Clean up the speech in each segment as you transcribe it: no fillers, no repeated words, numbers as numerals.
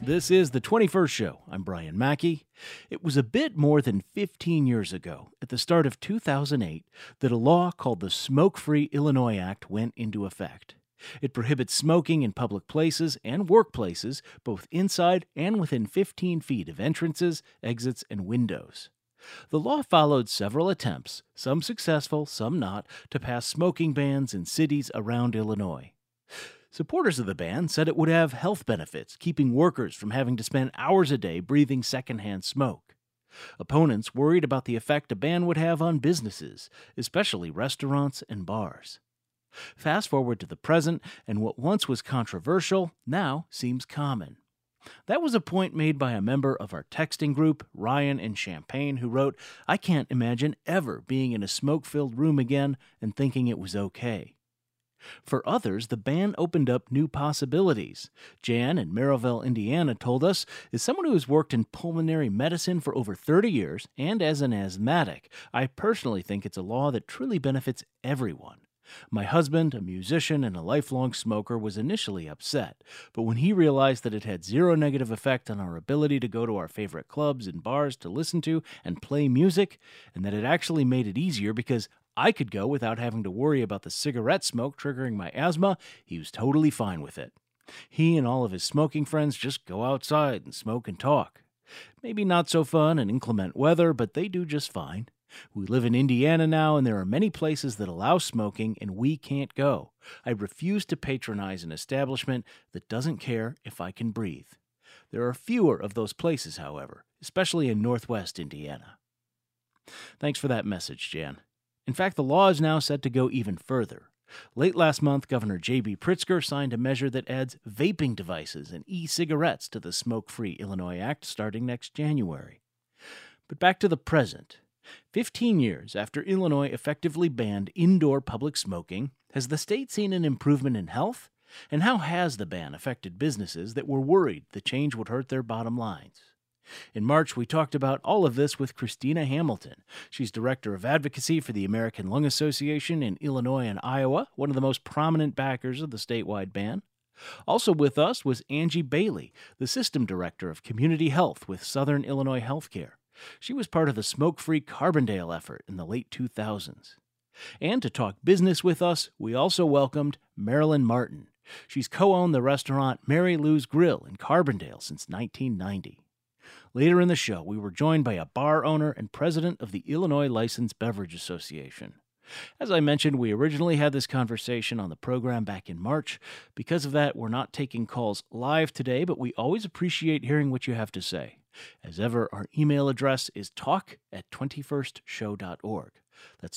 This is the 21st show. I'm Brian Mackey. It was a bit more than 15 years ago, at the start of 2008, that a law called the Smoke-Free Illinois Act went into effect. It prohibits smoking in public places and workplaces, both inside and within 15 feet of entrances, exits, and windows. The law followed several attempts, some successful, some not, to pass smoking bans in cities around Illinois. Supporters of the ban said it would have health benefits, keeping workers from having to spend hours a day breathing secondhand smoke. Opponents worried about the effect a ban would have on businesses, especially restaurants and bars. Fast forward to the present, and what once was controversial now seems common. That was a point made by a member of our texting group, Ryan in Champaign, who wrote, "I can't imagine ever being in a smoke-filled room again and thinking it was okay." For others, the ban opened up new possibilities. Jan in Merrillville, Indiana told us, as someone who has worked in pulmonary medicine for over 30 years and as an asthmatic, I personally think it's a law that truly benefits everyone. My husband, a musician and a lifelong smoker, was initially upset, but when he realized that it had zero negative effect on our ability to go to our favorite clubs and bars to listen to and play music, and that it actually made it easier because I could go without having to worry about the cigarette smoke triggering my asthma, he was totally fine with it. He and all of his smoking friends just go outside and smoke and talk. Maybe not so fun in inclement weather, but they do just fine. We live in Indiana now, and there are many places that allow smoking, and we can't go. I refuse to patronize an establishment that doesn't care if I can breathe. There are fewer of those places, however, especially in northwest Indiana. Thanks for that message, Jan. In fact, the law is now set to go even further. Late last month, Governor J.B. Pritzker signed a measure that adds vaping devices and e-cigarettes to the Smoke-Free Illinois Act starting next January. But back to the present. 15 years after Illinois effectively banned indoor public smoking, has the state seen an improvement in health? And how has the ban affected businesses that were worried the change would hurt their bottom lines? In March, we talked about all of this with Christina Hamilton. She's Director of Advocacy for the American Lung Association in Illinois and Iowa, one of the most prominent backers of the statewide ban. Also with us was Angie Bailey, the System Director of Community Health with Southern Illinois Healthcare. She was part of the smoke-free Carbondale effort in the late 2000s. And to talk business with us, we also welcomed Marilyn Martin. She's co-owned the restaurant Mary Lou's Grill in Carbondale since 1990. Later in the show, we were joined by a bar owner and president of the Illinois Licensed Beverage Association. As I mentioned, we originally had this conversation on the program back in March. Because of that, we're not taking calls live today, but we always appreciate hearing what you have to say. As ever, our email address is talk@21stshow.org. That's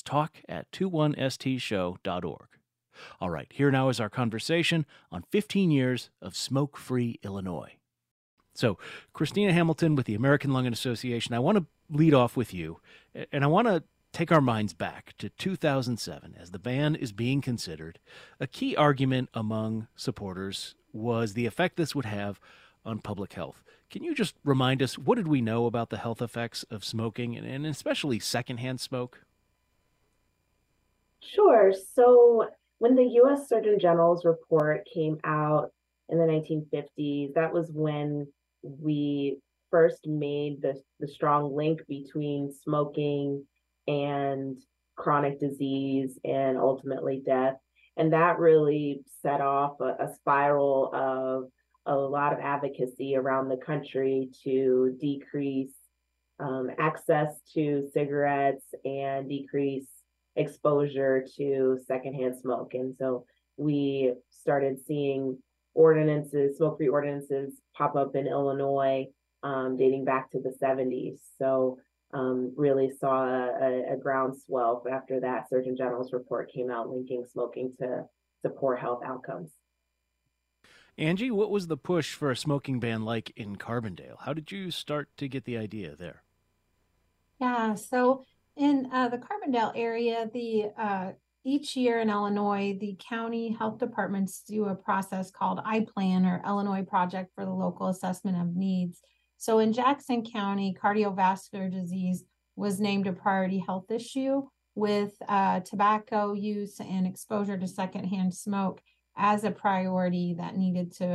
talk@21stshow.org. All right, here now is our conversation on 15 years of smoke-free Illinois. So, Christina Hamilton with the American Lung Association, I want to lead off with you, and I want to take our minds back to 2007 as the ban is being considered. A key argument among supporters was the effect this would have on public health. Can you just remind us, what did we know about the health effects of smoking and especially secondhand smoke? Sure. So when the U.S. Surgeon General's report came out in the 1950s, that was when we first made the strong link between smoking and chronic disease and ultimately death. And that really set off a spiral of a lot of advocacy around the country to decrease access to cigarettes and decrease exposure to secondhand smoke. And so we started seeing smoke-free ordinances pop up in Illinois, dating back to the 70s. So really saw a groundswell after that Surgeon General's report came out linking smoking to poor health outcomes. Angie, what was the push for a smoking ban like in Carbondale? How did you start to get the idea there? Yeah, so in the Carbondale area, each year in Illinois, the county health departments do a process called iPlan, or Illinois Project for the Local Assessment of Needs. So in Jackson County, cardiovascular disease was named a priority health issue, with tobacco use and exposure to secondhand smoke as a priority that needed to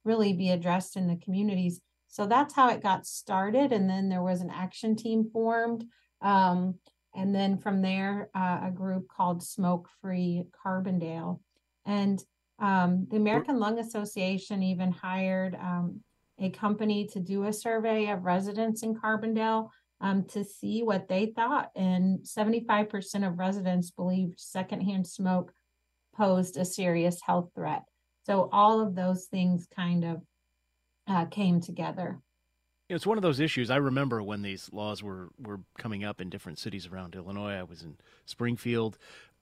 really be addressed in the communities. So that's how it got started. And then there was an action team formed. And then from there, a group called Smoke Free Carbondale. And the American Lung Association even hired a company to do a survey of residents in Carbondale to see what they thought. And 75% of residents believed secondhand smoke posed a serious health threat. So all of those things kind of came together. It's one of those issues. I remember when these laws were coming up in different cities around Illinois. I was in Springfield.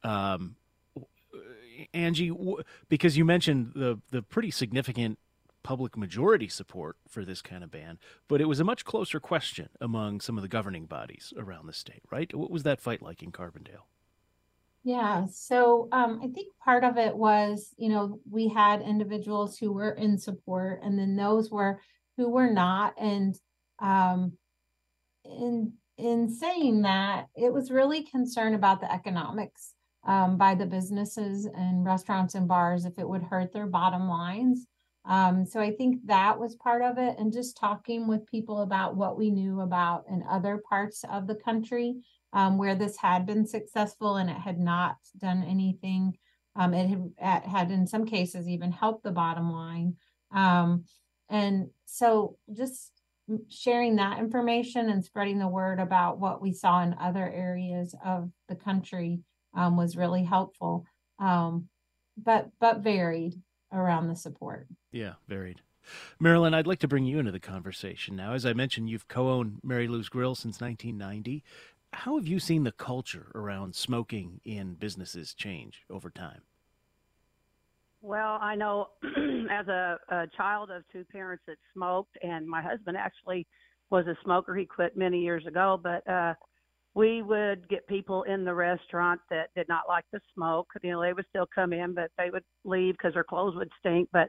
Angie, because you mentioned the pretty significant public majority support for this kind of ban, but it was a much closer question among some of the governing bodies around the state, right? What was that fight like in Carbondale? Yeah, so I think part of it was, we had individuals who were in support, and then those who were not. And in saying that, it was really concerned about the economics by the businesses and restaurants and bars if it would hurt their bottom lines. So I think that was part of it, and just talking with people about what we knew about in other parts of the country where this had been successful and it had not done anything. It had in some cases even helped the bottom line. And so just sharing that information and spreading the word about what we saw in other areas of the country was really helpful, but varied around the support. Yeah, varied. Marilyn, I'd like to bring you into the conversation now. As I mentioned, you've co-owned Mary Lou's Grill since 1990. How have you seen the culture around smoking in businesses change over time? Well, I know as a child of two parents that smoked, and my husband actually was a smoker. He quit many years ago, but we would get people in the restaurant that did not like the smoke. They would still come in, but they would leave because their clothes would stink. But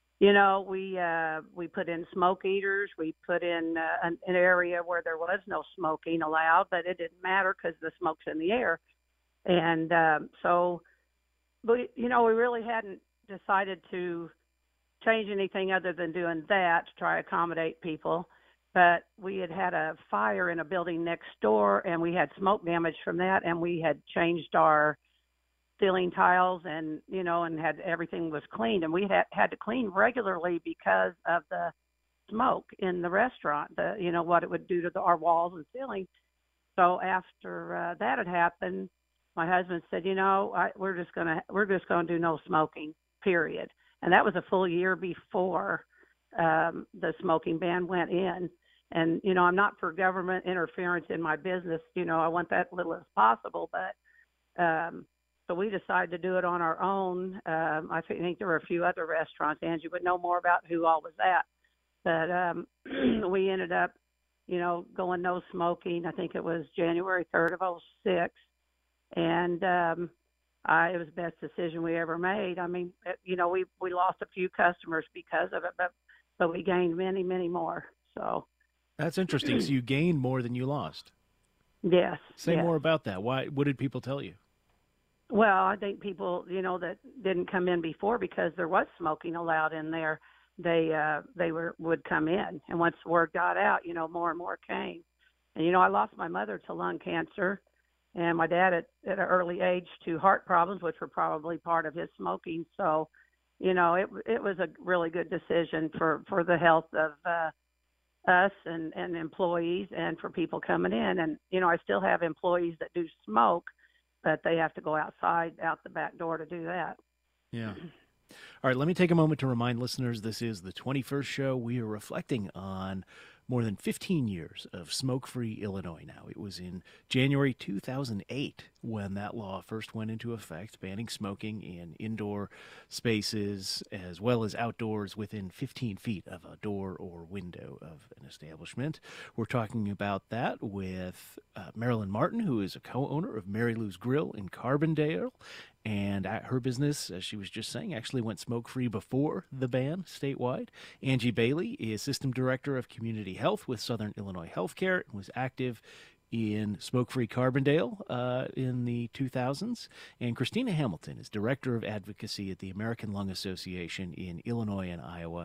we put in smoke eaters. We put in an area where there was no smoking allowed, but it didn't matter because the smoke's in the air. And so, we really hadn't decided to change anything other than doing that to try to accommodate people. But we had a fire in a building next door, and we had smoke damage from that, and we had changed our ceiling tiles and had everything was cleaned, and we had to clean regularly because of the smoke in the restaurant, what it would do to our walls and ceiling. So after that had happened, my husband said, we're just gonna do no smoking, period. And that was a full year before the smoking ban went in. And I'm not for government interference in my business. I want that little as possible, but so we decided to do it on our own. I think there were a few other restaurants. Angie would know more about who all was at. But we ended up, going no smoking. I think it was January 3rd of 2006. And it was the best decision we ever made. I mean, we lost a few customers because of it, but we gained many, many more. So that's interesting. So you gained more than you lost. Yes. Say more about that. Why? What did people tell you? Well, I think people, that didn't come in before because there was smoking allowed in there, they would come in. And once the word got out, more and more came. And, I lost my mother to lung cancer and my dad at an early age to heart problems, which were probably part of his smoking. So, it was a really good decision for the health of us and employees and for people coming in. And, I still have employees that do smoke, but they have to go outside, out the back door to do that. Yeah. All right, let me take a moment to remind listeners this is the 21st show. We are reflecting on more than 15 years of smoke-free Illinois now. It was in January 2008 when that law first went into effect, banning smoking in indoor spaces as well as outdoors within 15 feet of a door or window of an establishment. We're talking about that with Marilyn Martin, who is a co-owner of Mary Lou's Grill in Carbondale. And her business, as she was just saying, actually went smoke-free before the ban statewide. Angie Bailey is System Director of Community Health with Southern Illinois Healthcare and was active in smoke-free Carbondale in the 2000s. And Christina Hamilton is Director of Advocacy at the American Lung Association in Illinois and Iowa.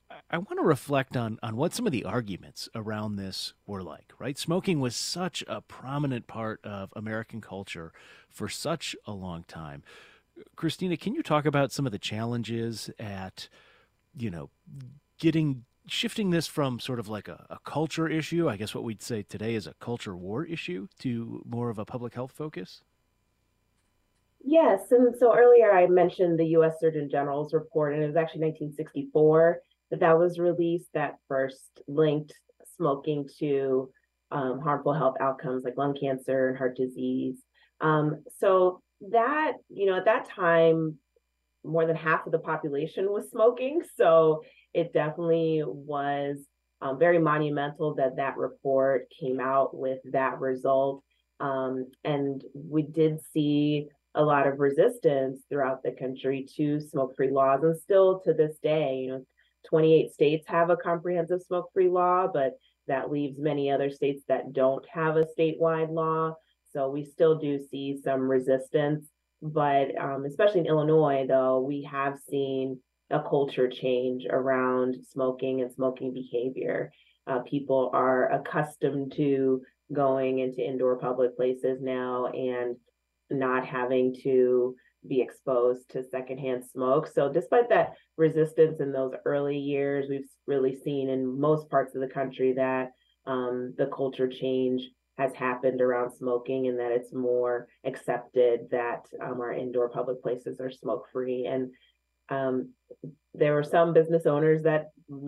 I want to reflect on what some of the arguments around this were like, right? Smoking was such a prominent part of American culture for such a long time. Christina, can you talk about some of the challenges at, you know, shifting this from sort of like a culture issue, I guess what we'd say today is a culture war issue, to more of a public health focus? Yes, and so earlier I mentioned the U.S. Surgeon General's report, and it was actually 1964 that was released that first linked smoking to harmful health outcomes like lung cancer and heart disease. So that, at that time, more than half of the population was smoking. So it definitely was very monumental that that report came out with that result. And we did see a lot of resistance throughout the country to smoke-free laws, and still to this day, 28 states have a comprehensive smoke-free law, but that leaves many other states that don't have a statewide law. So we still do see some resistance, but especially in Illinois, though, we have seen a culture change around smoking and smoking behavior. People are accustomed to going into indoor public places now and not having to be exposed to secondhand smoke. So despite that resistance in those early years, we've really seen in most parts of the country that the culture change has happened around smoking, and that it's more accepted that our indoor public places are smoke free. And um, there were some business owners that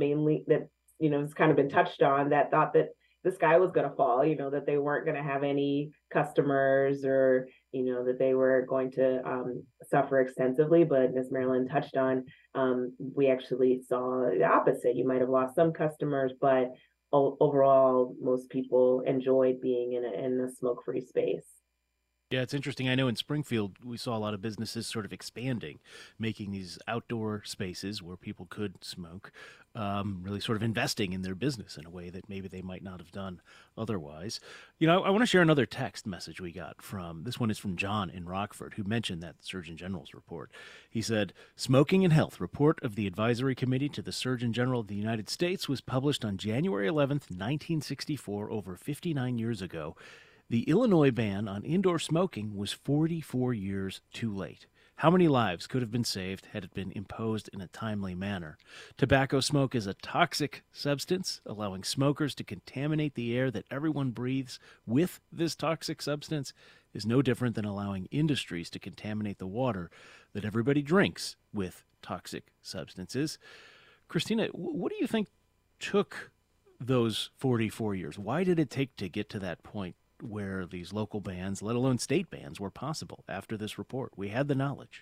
it's kind of been touched on, that thought that the sky was going to fall, that they weren't going to have any customers, or that they were going to suffer extensively. But as Marilyn touched on, we actually saw the opposite. You might have lost some customers, but overall, most people enjoyed being in a smoke-free space. Yeah, it's interesting. I know in Springfield, we saw a lot of businesses sort of expanding, making these outdoor spaces where people could smoke, really sort of investing in their business in a way that maybe they might not have done otherwise. I want to share another text message we got from this one is from John in Rockford, who mentioned that Surgeon General's report. He said, Smoking and Health Report of the Advisory Committee to the Surgeon General of the United States was published on January 11th, 1964, over 59 years ago. The Illinois ban on indoor smoking was 44 years too late. How many lives could have been saved had it been imposed in a timely manner? Tobacco smoke is a toxic substance, allowing smokers to contaminate the air that everyone breathes with this toxic substance is no different than allowing industries to contaminate the water that everybody drinks with toxic substances. Christina, what do you think took those 44 years? Why did it take to get to that point where these local bans, let alone state bans, were possible after this report? We had the knowledge.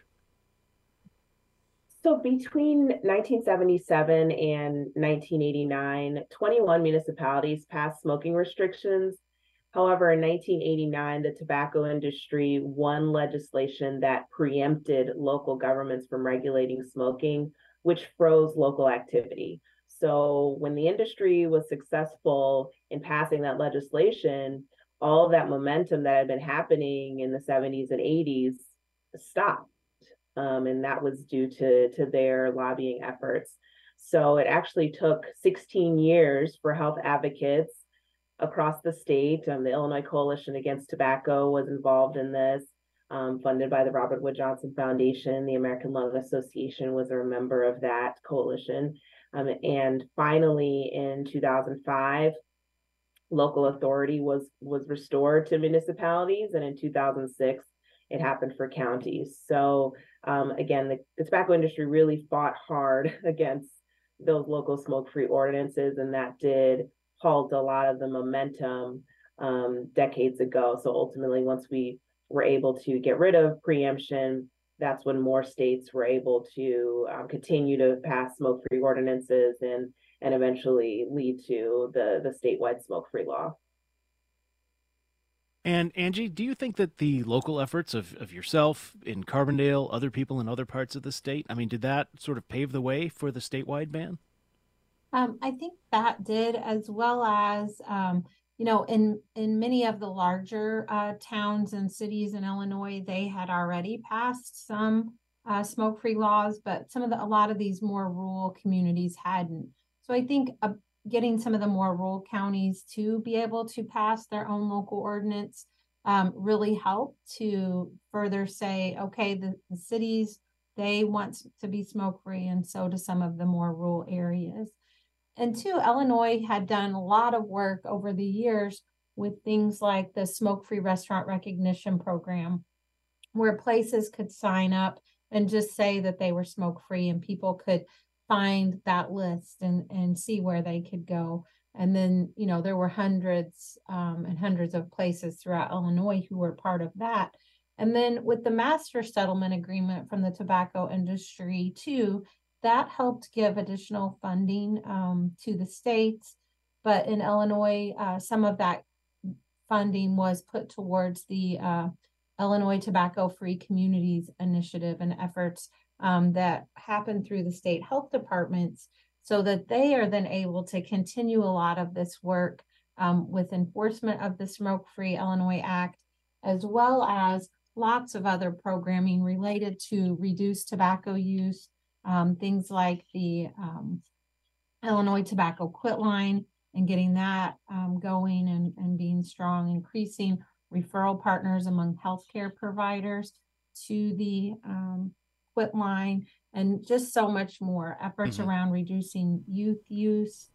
So between 1977 and 1989, 21 municipalities passed smoking restrictions. However, in 1989, the tobacco industry won legislation that preempted local governments from regulating smoking, which froze local activity. So when the industry was successful in passing that legislation, all of that momentum that had been happening in the 70s and 80s stopped. And that was due to their lobbying efforts. So it actually took 16 years for health advocates across the state. The Illinois Coalition Against Tobacco was involved in this, funded by the Robert Wood Johnson Foundation. The American Lung Association was a member of that coalition. And finally, in 2005, local authority was restored to municipalities, and in 2006 it happened for counties. So again, the tobacco industry really fought hard against those local smoke-free ordinances, and that did halt a lot of the momentum decades ago. So ultimately, once we were able to get rid of preemption, that's when more states were able to continue to pass smoke-free ordinances and eventually lead to the statewide smoke-free law. And Angie, do you think that the local efforts of yourself in Carbondale, other people in other parts of the state, I mean, did that sort of pave the way for the statewide ban? I think that did, as well as, in many of the larger towns and cities in Illinois, they had already passed some smoke-free laws, but a lot of these more rural communities hadn't. So I think getting some of the more rural counties to be able to pass their own local ordinance really helped to further say, okay, the cities, they want to be smoke-free, and so do some of the more rural areas. And two, Illinois had done a lot of work over the years with things like the smoke-free restaurant recognition program, where places could sign up and just say that they were smoke-free, and people could find that list and see where they could go. And then, there were hundreds and hundreds of places throughout Illinois who were part of that. And then with the master settlement agreement from the tobacco industry too, that helped give additional funding to the states. But in Illinois, some of that funding was put towards the Illinois Tobacco Free Communities Initiative and efforts that happen through the state health departments, so that they are then able to continue a lot of this work with enforcement of the Smoke-Free Illinois Act, as well as lots of other programming related to reduced tobacco use, things like the Illinois Tobacco Quit Line and getting that going and being strong, increasing referral partners among healthcare providers to the Quit Line, and just so much more efforts around reducing youth use.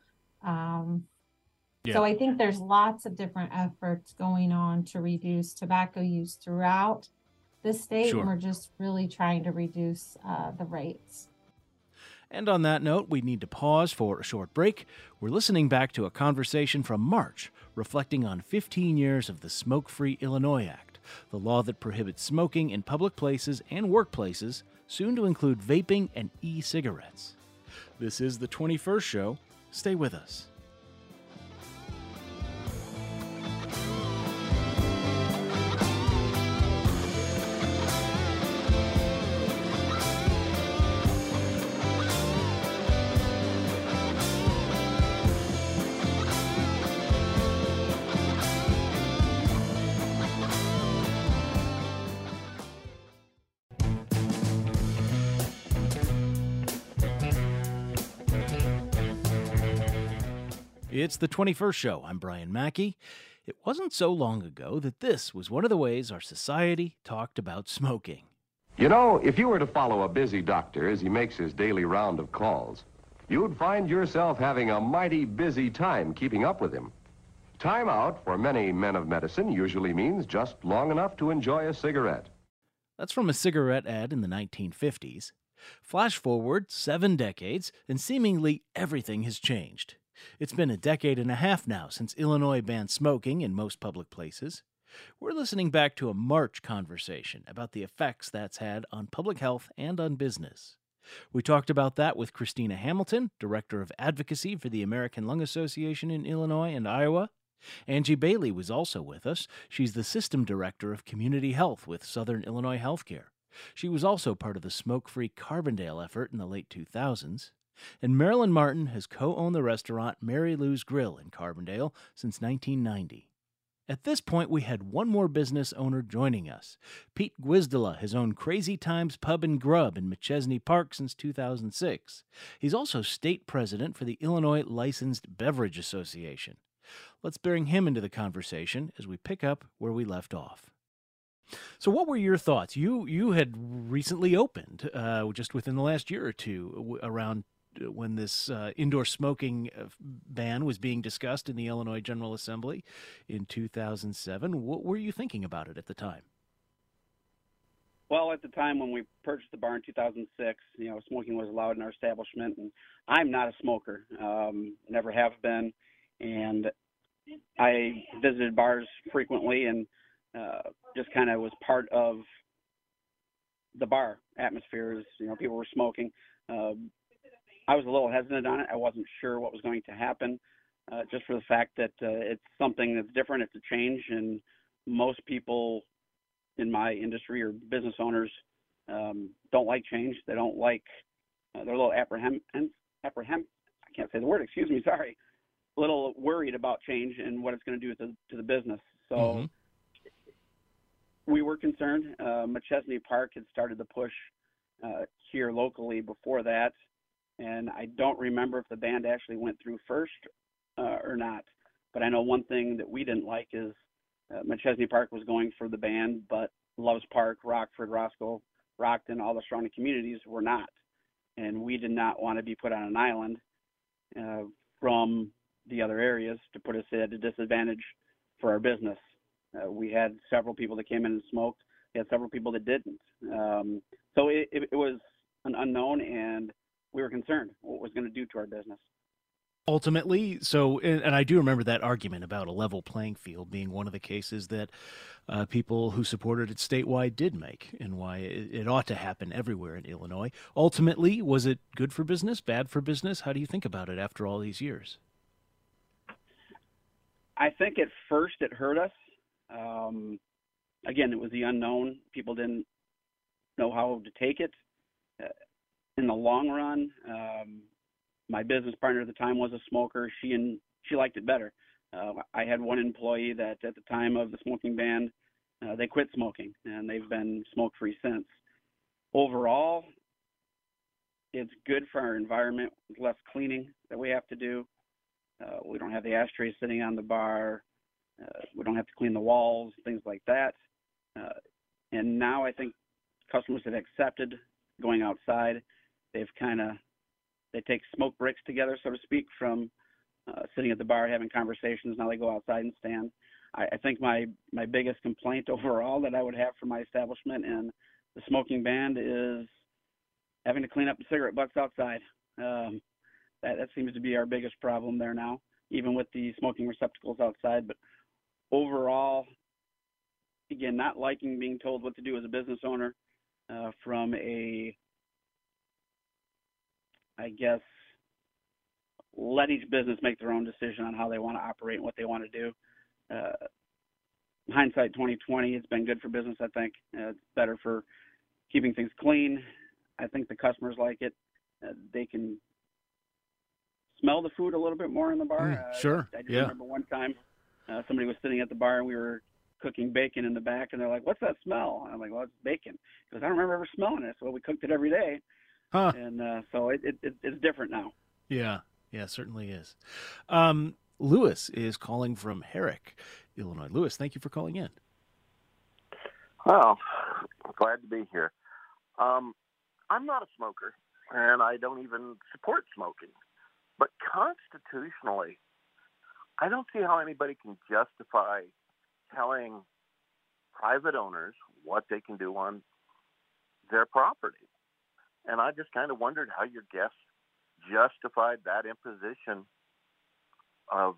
So I think there's lots of different efforts going on to reduce tobacco use throughout the state. Sure. And we're just really trying to reduce the rates. And on that note, we need to pause for a short break. We're listening back to a conversation from March, reflecting on 15 years of the Smoke-Free Illinois Act, the law that prohibits smoking in public places and workplaces, soon to include vaping and e-cigarettes. This is the 21st show. Stay with us. It's the 21st show. I'm Brian Mackey. It wasn't so long ago that this was one of the ways our society talked about smoking. You know, if you were to follow a busy doctor as he makes his daily round of calls, you'd find yourself having a mighty busy time keeping up with him. Time out for many men of medicine usually means just long enough to enjoy a cigarette. That's from a cigarette ad in the 1950s. Flash forward 7 decades, and seemingly everything has changed. It's been a decade and a half now since Illinois banned smoking in most public places. We're listening back to a March conversation about the effects that's had on public health and on business. We talked about that with Christina Hamilton, Director of Advocacy for the American Lung Association in Illinois and Iowa. Angie Bailey was also with us. She's the System Director of Community Health with Southern Illinois Healthcare. She was also part of the smoke-free Carbondale effort in the late 2000s. And Marilyn Martin has co-owned the restaurant Mary Lou's Grill in Carbondale since 1990. At this point, we had one more business owner joining us. Pete Gwizdala has owned Crazy Times Pub and Grub in McChesney Park since 2006. He's also state president for the Illinois Licensed Beverage Association. Let's bring him into the conversation as we pick up where we left off. So what were your thoughts? You had recently opened, just within the last year or two, around when this indoor smoking ban was being discussed in the Illinois General Assembly in 2007. What were you thinking about it at the time? Well, at the time when we purchased the bar in 2006, smoking was allowed in our establishment, and I'm not a smoker, never have been, and I visited bars frequently and just kind of was part of the bar atmosphere as, people were smoking. I was a little hesitant on it. I wasn't sure what was going to happen, just for the fact that it's something that's different. It's a change, and most people in my industry or business owners don't like change. They don't like, they're a little I can't say the word, excuse me, sorry. A little worried about change and what it's going to do to the business. So we were concerned. McChesney Park had started the push here locally before that, and I don't remember if the band actually went through first or not. But I know one thing that we didn't like is McChesney Park was going for the band, but Loves Park, Rockford, Roscoe, Rockton, all the surrounding communities were not. And we did not want to be put on an island from the other areas to put us at a disadvantage for our business. We had several people that came in and smoked. We had several people that didn't. So it was an unknown, and we were concerned what it was going to do to our business. Ultimately, so, and I do remember that argument about a level playing field being one of the cases that people who supported it statewide did make, and why it ought to happen everywhere in Illinois. Ultimately, was it good for business, bad for business? How do you think about it after all these years? I think at first it hurt us. Again, it was the unknown. People didn't know how to take it. In the long run, my business partner at the time was a smoker. She liked it better. I had one employee that at the time of the smoking ban, they quit smoking, and they've been smoke-free since. Overall, it's good for our environment, with less cleaning that we have to do. We don't have the ashtrays sitting on the bar. We don't have to clean the walls, things like that. And now I think customers have accepted going outside. They take smoke breaks together, so to speak, from sitting at the bar having conversations. Now they go outside and stand. I think my biggest complaint overall that I would have for my establishment and the smoking ban is having to clean up the cigarette butts outside. That seems to be our biggest problem there now, even with the smoking receptacles outside. But overall, again, not liking being told what to do as a business owner from a, I guess, let each business make their own decision on how they want to operate and what they want to do. Hindsight 2020, it's been good for business, I think. It's better for keeping things clean. I think the customers like it. They can smell the food a little bit more in the bar. Sure. I just remember one time somebody was sitting at the bar and we were cooking bacon in the back, and they're like, "What's that smell?" And I'm like, "Well, it's bacon." Because I don't remember ever smelling it. So we cooked it every day. Huh. And so it's different now. Yeah, certainly is. Lewis is calling from Herrick, Illinois. Lewis, thank you for calling in. Well, glad to be here. I'm not a smoker, and I don't even support smoking. But constitutionally, I don't see how anybody can justify telling private owners what they can do on their property. And I just kind of wondered how your guests justified that imposition of,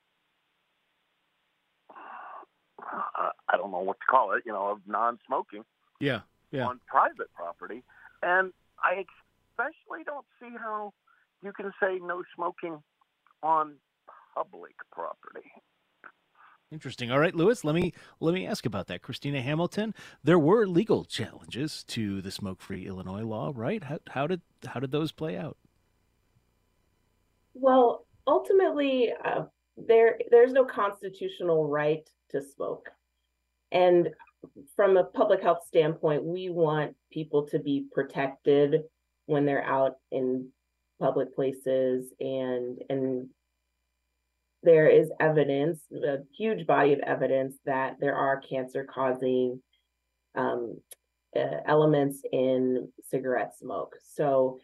I don't know what to call it, of non-smoking on private property. And I especially don't see how you can say no smoking on public property. Interesting. All right, Lewis, let me ask about that. Christina Hamilton, there were legal challenges to the smoke-free Illinois law, right? How did those play out? Well, ultimately, there's no constitutional right to smoke. And from a public health standpoint, we want people to be protected when they're out in public places, and there is evidence, a huge body of evidence, that there are cancer-causing elements in cigarette smoke. So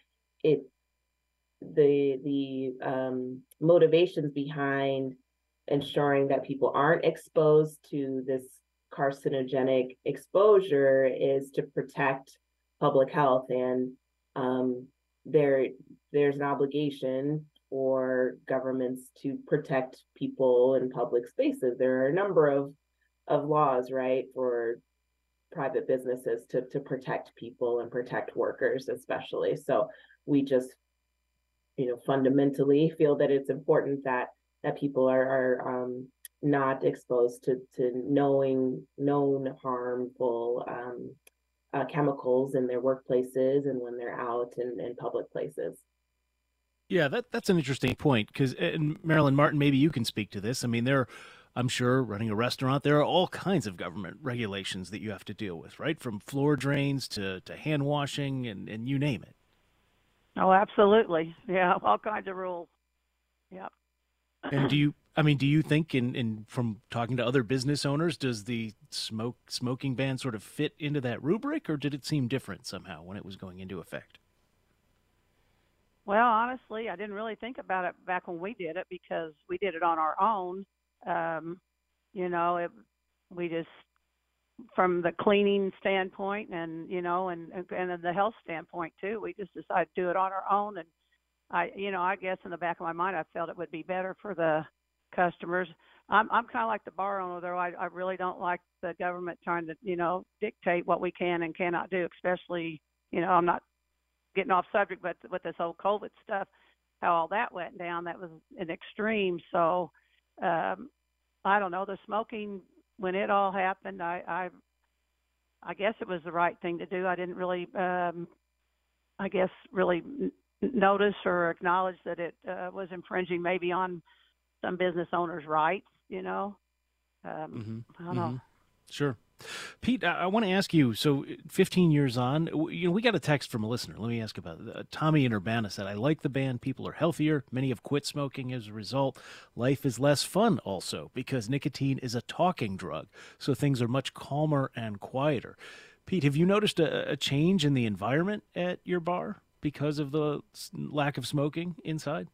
the motivations behind ensuring that people aren't exposed to this carcinogenic exposure is to protect public health, and there's an obligation for governments to protect people in public spaces. There are a number of laws, right, for private businesses to protect people and protect workers especially. So we just, fundamentally feel that it's important that people are not exposed to known harmful chemicals in their workplaces and when they're out in public places. Yeah, that's an interesting point, because, Marilyn Martin, maybe you can speak to this. I mean, there I'm sure running a restaurant, there are all kinds of government regulations that you have to deal with, right? From floor drains to hand washing and you name it. Oh, absolutely. Yeah, all kinds of rules. Yep. And do you think in from talking to other business owners, does the smoking ban sort of fit into that rubric, or did it seem different somehow when it was going into effect? Well, honestly, I didn't really think about it back when we did it because we did it on our own. Um, you know, we just from the cleaning standpoint and and the health standpoint too, we just decided to do it on our own. And I guess in the back of my mind, I felt it would be better for the customers. I'm kind of like the bar owner, though. I really don't like the government trying to dictate what we can and cannot do. Especially, I'm not getting off subject, but with this whole COVID stuff, how all that went down, that was an extreme. So I don't know, the smoking when it all happened, I guess it was the right thing to do. I didn't really, I guess, really notice or acknowledge that it was infringing maybe on some business owners' rights. I don't know. Sure. Pete, I want to ask you, so 15 years on, we got a text from a listener. Let me ask about it. Tommy in Urbana said, I like the ban. People are healthier. Many have quit smoking as a result. Life is less fun also because nicotine is a talking drug. So things are much calmer and quieter. Pete, have you noticed a change in the environment at your bar because of the lack of smoking inside?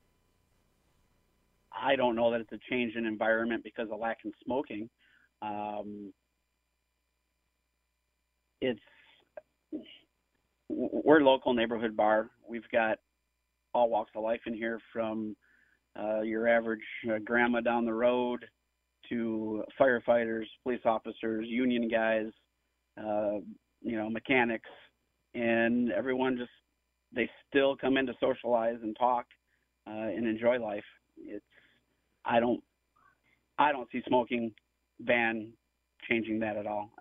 I don't know that it's a change in environment because of lack of smoking. We're a local neighborhood bar. We've got all walks of life in here, from your average grandma down the road to firefighters, police officers, union guys, mechanics, and everyone they still come in to socialize and talk and enjoy life. I don't see smoking ban changing that at all.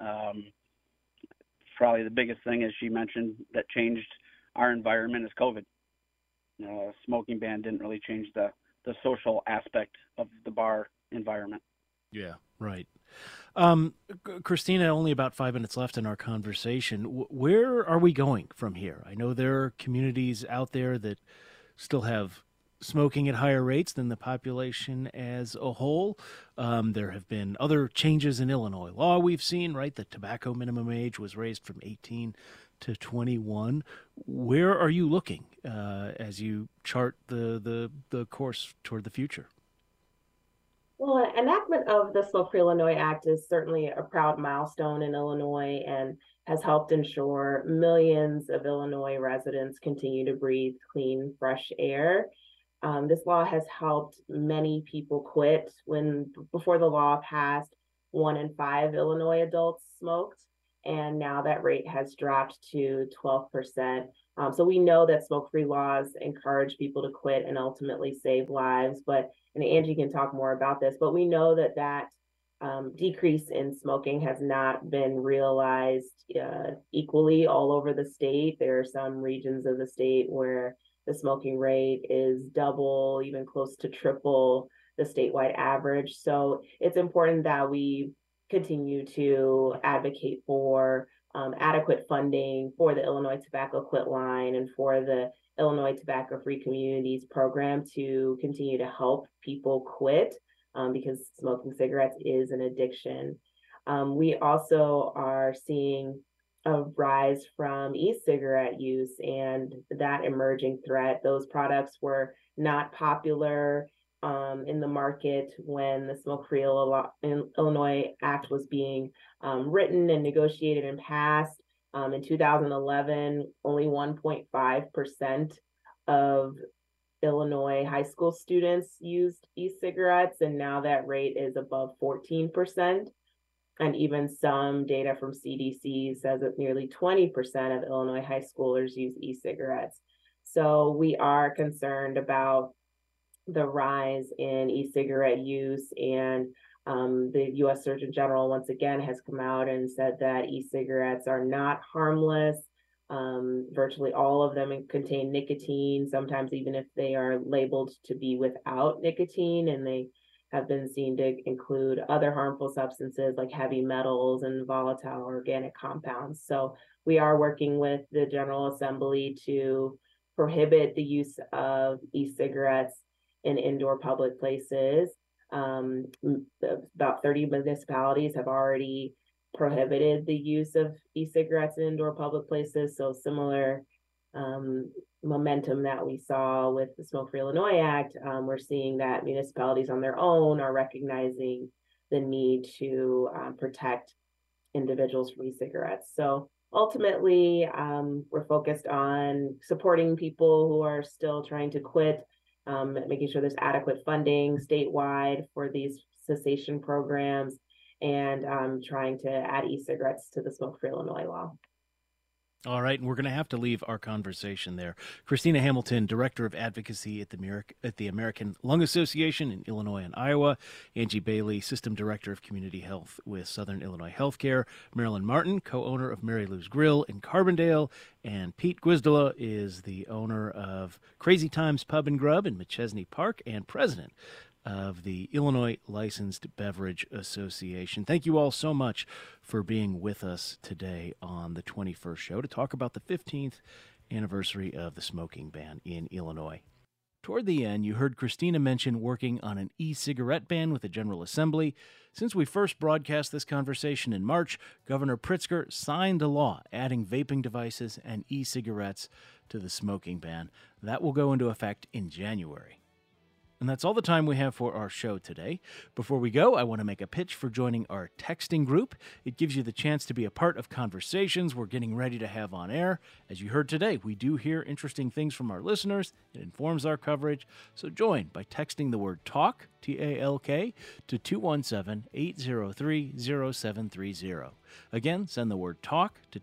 Probably the biggest thing, as she mentioned, that changed our environment is COVID. Smoking ban didn't really change the social aspect of the bar environment. Yeah, right. Christina, only about 5 minutes left in our conversation. Where are we going from here? I know there are communities out there that still have smoking at higher rates than the population as a whole. There have been other changes in Illinois law we've seen, right? The tobacco minimum age was raised from 18 to 21. Where are you looking as you chart the course toward the future? Well, enactment of the Smoke-Free Illinois Act is certainly a proud milestone in Illinois and has helped ensure millions of Illinois residents continue to breathe clean, fresh air. This law has helped many people quit. Before the law passed, 1 in 5 Illinois adults smoked, and now that rate has dropped to 12%. So we know that smoke-free laws encourage people to quit and ultimately save lives. And Angie can talk more about this, but we know that decrease in smoking has not been realized equally all over the state. There are some regions of the state where the smoking rate is double, even close to triple the statewide average. So it's important that we continue to advocate for adequate funding for the Illinois Tobacco Quit Line and for the Illinois Tobacco Free Communities program to continue to help people quit because smoking cigarettes is an addiction. We also are seeing a rise from e-cigarette use and that emerging threat. Those products were not popular in the market when the Smoke-Free Illinois Act was being written and negotiated and passed. In 2011, only 1.5% of Illinois high school students used e-cigarettes, and now that rate is above 14%. And even some data from CDC says that nearly 20% of Illinois high schoolers use e-cigarettes. So we are concerned about the rise in e-cigarette use, and the U.S. Surgeon General once again has come out and said that e-cigarettes are not harmless. Virtually all of them contain nicotine, sometimes even if they are labeled to be without nicotine, and they have been seen to include other harmful substances like heavy metals and volatile organic compounds. So we are working with the General Assembly to prohibit the use of e-cigarettes in indoor public places. About 30 municipalities have already prohibited the use of e-cigarettes in indoor public places. So similar momentum that we saw with the Smoke Free Illinois Act, we're seeing that municipalities on their own are recognizing the need to protect individuals from e-cigarettes. So ultimately, we're focused on supporting people who are still trying to quit, making sure there's adequate funding statewide for these cessation programs, and trying to add e-cigarettes to the Smoke Free Illinois law. All right, and we're going to have to leave our conversation there. Christina Hamilton, Director of Advocacy at the American Lung Association in Illinois and Iowa. Angie Bailey, System Director of Community Health with Southern Illinois Healthcare. Marilyn Martin, co-owner of Mary Lou's Grill in Carbondale. And Pete Gwizdala is the owner of Crazy Times Pub and Grub in McChesney Park and president of the Illinois Licensed Beverage Association. Thank you all so much for being with us today on the 21st show to talk about the 15th anniversary of the smoking ban in Illinois. Toward the end, you heard Christina mention working on an e-cigarette ban with the General Assembly. Since we first broadcast this conversation in March, Governor Pritzker signed a law adding vaping devices and e-cigarettes to the smoking ban. That will go into effect in January. And that's all the time we have for our show today. Before we go, I want to make a pitch for joining our texting group. It gives you the chance to be a part of conversations we're getting ready to have on air. As you heard today, we do hear interesting things from our listeners. It informs our coverage. So join by texting the word TALK, T-A-L-K, to 217-803-0730. Again, send the word TALK to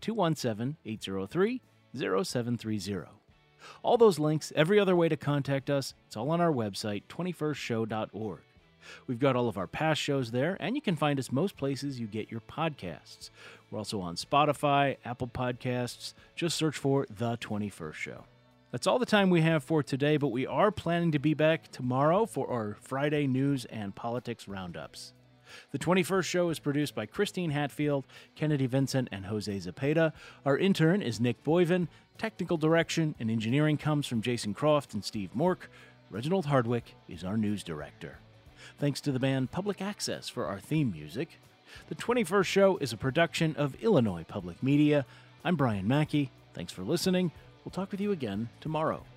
217-803-0730. All those links, every other way to contact us, it's all on our website, 21stshow.org. We've got all of our past shows there, and you can find us most places you get your podcasts. We're also on Spotify, Apple Podcasts. Just search for The 21st Show. That's all the time we have for today, but we are planning to be back tomorrow for our Friday news and politics roundups. The 21st Show is produced by Christine Hatfield, Kennedy Vincent, and Jose Zepeda. Our intern is Nick Boyven. Technical direction and engineering comes from Jason Croft and Steve Mork. Reginald Hardwick is our news director. Thanks to the band Public Access for our theme music. The 21st Show is a production of Illinois Public Media. I'm Brian Mackey. Thanks for listening. We'll talk with you again tomorrow.